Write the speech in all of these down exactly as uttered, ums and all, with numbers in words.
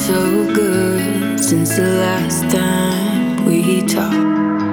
so good since the last time we talked.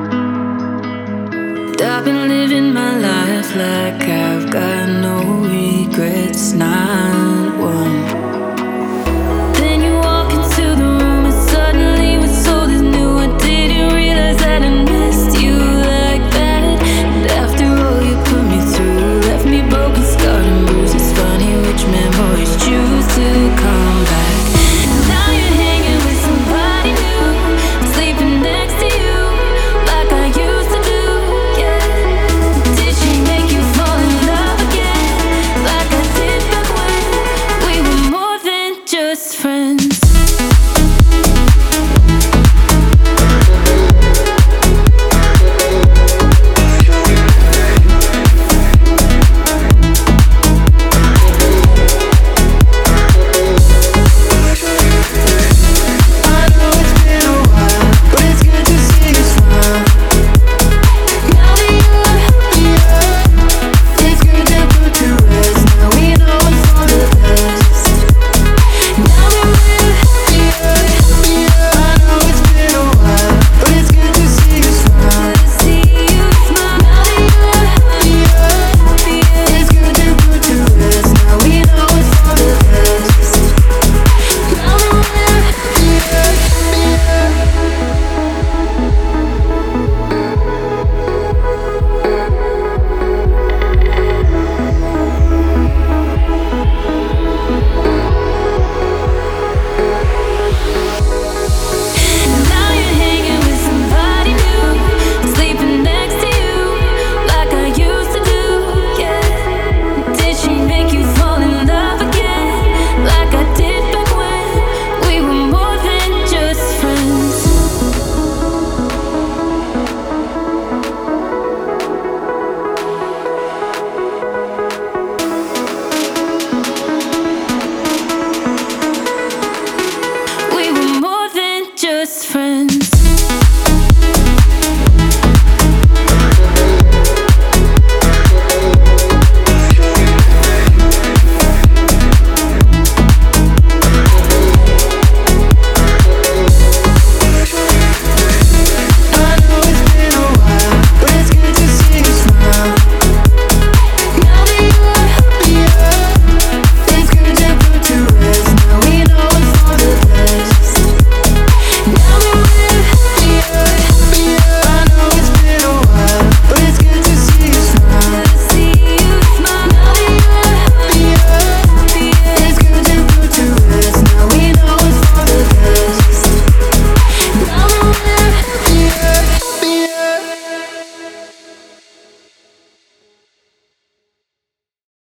I've been living my life like I've got no regrets, not one. Then you walk into the room and suddenly what's old is new. I didn't realize that I missed you like that. And after all you put me through, left me broken, scarred and bruised. It's funny which memories choose to come back. Now you're hanging with somebody new, sleeping next to you like I used to do. Yeah, did she make you fall in love again like I did back when we were more than just friends?